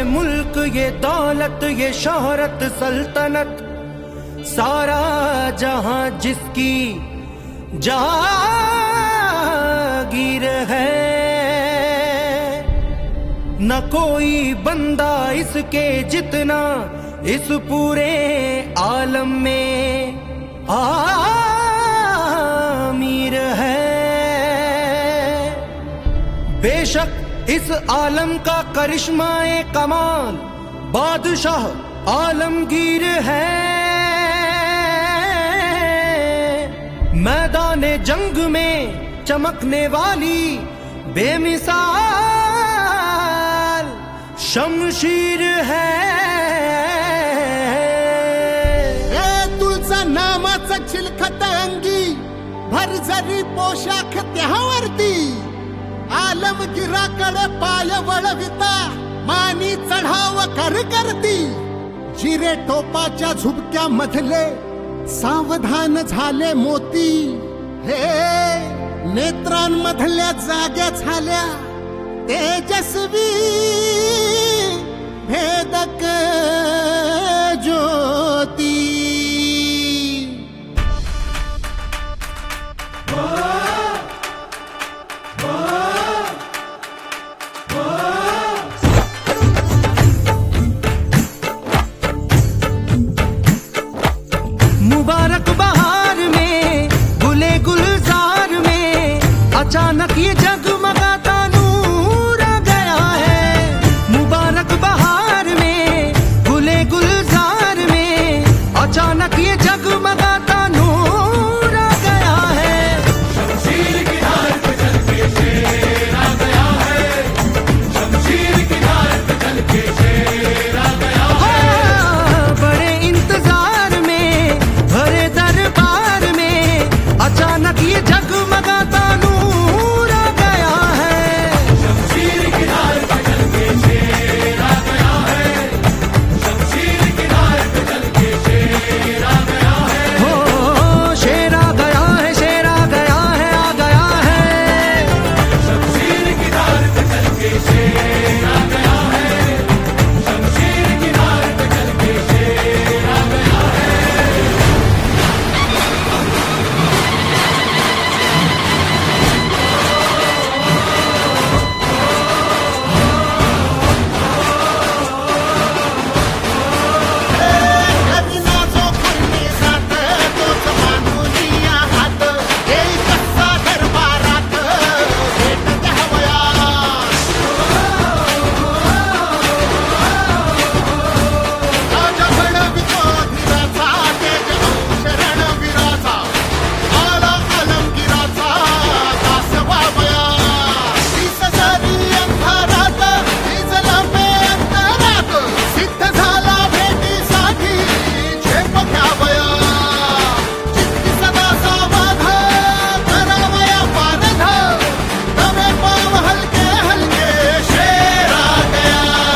ये मुल्क, ये दौलत, ये शोहरत, सल्तनत, सारा जहां जिसकी जागीर है। न कोई बंदा इसके जितना इस पूरे आलम में आमीर है। बेशक इस आलम का करिश्माए कमाल बादशाह आलमगीर है। मैदाने जंग में चमकने वाली बेमिसाल शमशीर है। तुळजा नामाचा चिलखत अंगी भरजरी पोशाख त्यावरती आलमगिराकडे पाय वळविता मानी चढाव करती। जिरे टोपाच्या झुबक्या मधले सावधान झाले मोती, हे नेत्रांमधल्या जाग्या झाल्या तेजस्वी भेदक ज्योती। मुबारक बहार में गुले गुलजार में अचानक ये जगमगाता नूर आ गया है। मुबारक बहार में गुले गुलजार में अचानक ये जगमगाता नूर आ गया है। शमशीर की धार पे चल के शेर आ गया है। शमशीर की धार पे चल के शेर आ गया है। बड़े इंतजार में भरे दरबार में अचानक ये जगमगाता नूर आ गया है। शमशीर की धार पे चल के शेर आ गया है। शमशीर की धार पे चल के शेर आ गया है। हो शेर आ गया है, शेर आ गया है, आ गया है। शमशीर की धार पे चल के शेर आ गया है। शमशीर की धार पे चल के शेर आ गया है। कधी नाचो खुर्मी जात तोच मानुलिया हात, येई कसा दरबारात भेट द्यावयास। राजा घडवितो धीराचा तेज शरण वीराचा, आला आलमगिराचा दास व्हावयास। तीस जरी अंधारात भिजला पे अंतरात, सिद्ध झाला भेटीसाठी झेप घ्यावया। चित्ती सदा सावध करावया पारध, नवे पाव हलके हलके शेर आ गया।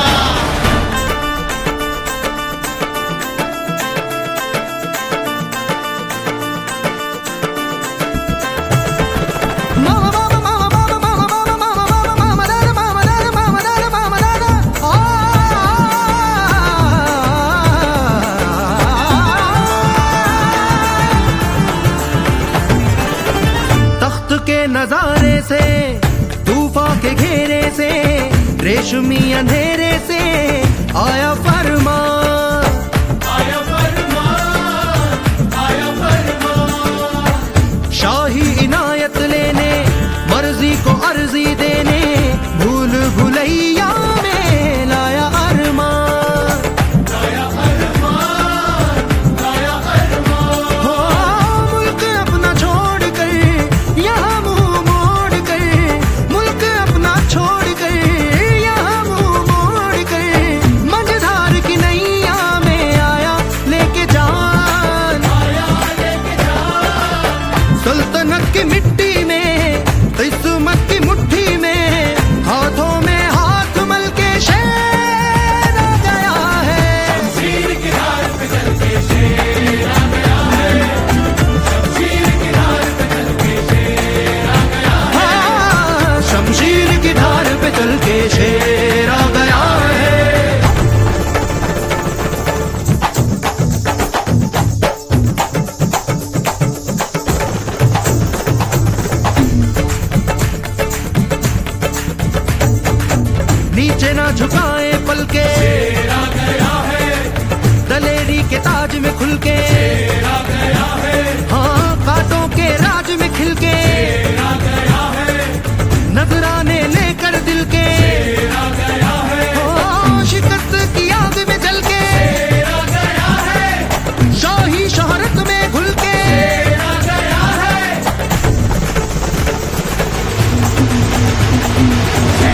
तख्त के नजारे से, तूफा के घेरे से, रेशमी अंधेरे से आया फरमान। आया फरमान, आया फरमान। शाही इनायत लेने, मर्जी को अर्जी देने, भूल भुलैया में लाया अरमान। लाया अरमान, लाया अरमान। हो मुल्क अपना छोड़ कर, यहाँ मुंह मोड़ कर, मुल्क अपना छोड़ कर, यहाँ मुंह मोड़ कर, मझधार की नैया नीचे ना झुकाए पल के, शेर आ गया है, दलेरी के ताज में खुल के, शेर आ गया है, हाँ कांटों के राज में खिल के, शेर आ गया है, नजराने लेकर दिल के, शेर आ गया है, ओ शिकस्त की आग में जल के, शेर आ गया है, शाही शोहरत में घुल के, शेर आ गया है,